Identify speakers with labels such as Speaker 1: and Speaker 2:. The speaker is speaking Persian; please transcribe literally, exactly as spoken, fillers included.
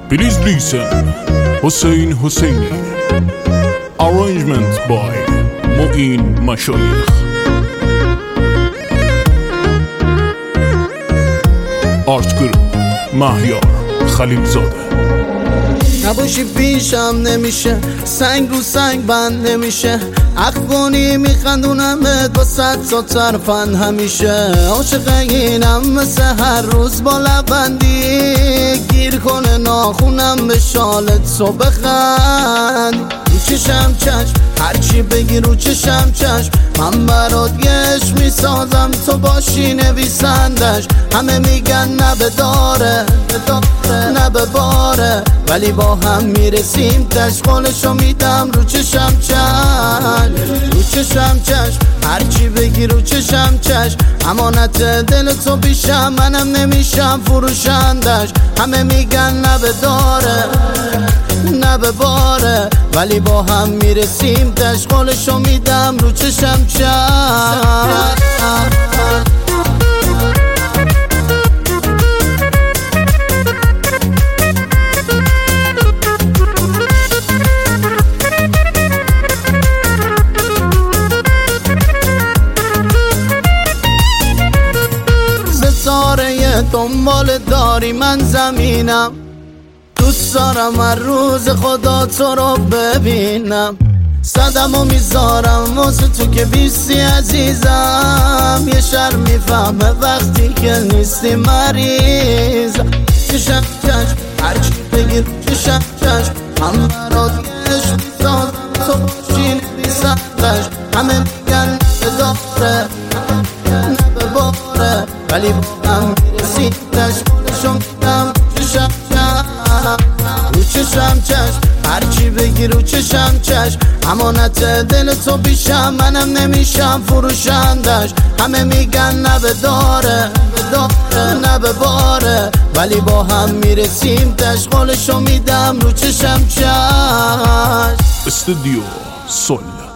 Speaker 1: Please listen. Hussein Husseini. Arrangement by Mu'in Mashayikh. Art Group مهیار خلیلزاده.
Speaker 2: نباشی پیشم نمیشه، سنگ رو سنگ بند نمیشه، حق کنی میخندونمت با صد تا ترفند همیشه. عاشق اینم مثل هر روز با لبندی، گیر کنه ناخونم به شالت تو بخند. رو چشم چشم هرچی بگی رو چشم چشم، من برات گش میسازم تو باشی نویسندش. همه میگن نه به داره نه به باره، ولی با هم میرسیم تش. قولشو میدم رو چشم چشم رو چشم چشم هرچی بگی رو چشم چشم. امانت دل تو بیشم، منم نمیشم فروشندش. همه میگن نه به داره نه به باره، ولی با هم میرسیم تش. قولشو میدم رو چشم چشم. ستاره دنبال داری من زمینم، دوست دارم هر روز خدا تو رو ببینم. صدم و میذارم واسه تو که بیستی عزیزم. یه شر میفهمه وقتی که نیستی مریضم. چشم چشم هرچی بگیر چشم چشم، من برات گش میسازم تو باشی نویسندش. همه میگن به داره نه به باره، ولی با هم میرسیم تش. قولشو میدم چشم رو چشم چشم هرچی بگی رو چشم چشم. امانت دل تو بیشم، منم نمیشم فروشندش. همه میگن نه به داره نه به باره، ولی با هم میرسیم تش. قولشو میدم رو چشم چشم.
Speaker 1: استودیو سول.